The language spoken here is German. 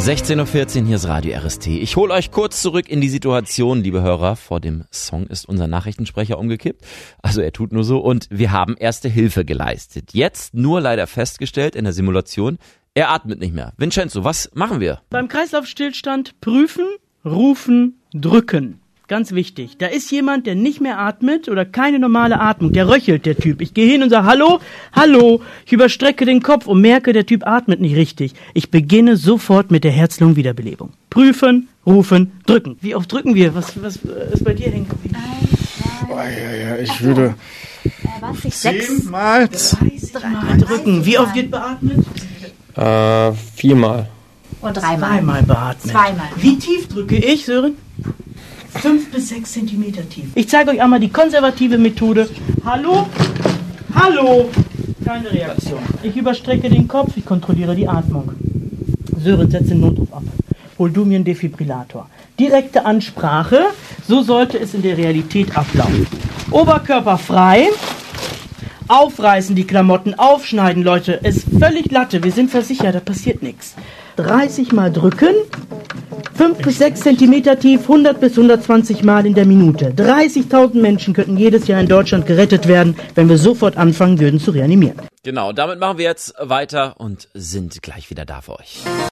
16:14 Uhr, hier ist Radio RST. Ich hole euch kurz zurück in die Situation, liebe Hörer. Vor dem Song ist unser Nachrichtensprecher umgekippt. Also er tut nur so und wir haben erste Hilfe geleistet. Jetzt nur leider festgestellt in der Simulation, er atmet nicht mehr. Vincenzo, was machen wir? Beim Kreislaufstillstand prüfen, rufen, drücken. Ganz wichtig. Da ist jemand, der nicht mehr atmet oder keine normale Atmung. Der röchelt, der Typ. Ich gehe hin und sage, hallo, hallo. Ich überstrecke den Kopf und merke, der Typ atmet nicht richtig. Ich beginne sofort mit der Herz-Lungen-Wiederbelebung. Prüfen, rufen, drücken. Wie oft drücken wir? Was ist bei dir hängen geblieben? Ich würde 10-mal. 30-mal drücken. Wie oft wird beatmet? 4-mal. Und 3-mal. Zweimal beatmen. 2-mal. Wie tief drücke ich, Sören? 5 bis 6 Zentimeter tief. Ich zeige euch einmal die konservative Methode. Hallo? Hallo? Keine Reaktion. Ich überstrecke den Kopf, ich kontrolliere die Atmung. Sören, setz den Notruf ab. Hol du mir einen Defibrillator. Direkte Ansprache, so sollte es in der Realität ablaufen. Oberkörper frei. Aufreißen die Klamotten, aufschneiden, Leute. Ist völlig Latte, wir sind versichert, da passiert nichts. 30 Mal drücken, 5 bis 6 Zentimeter tief, 100 bis 120 Mal in der Minute. 30.000 Menschen könnten jedes Jahr in Deutschland gerettet werden, wenn wir sofort anfangen würden zu reanimieren. Genau, damit machen wir jetzt weiter und sind gleich wieder da für euch.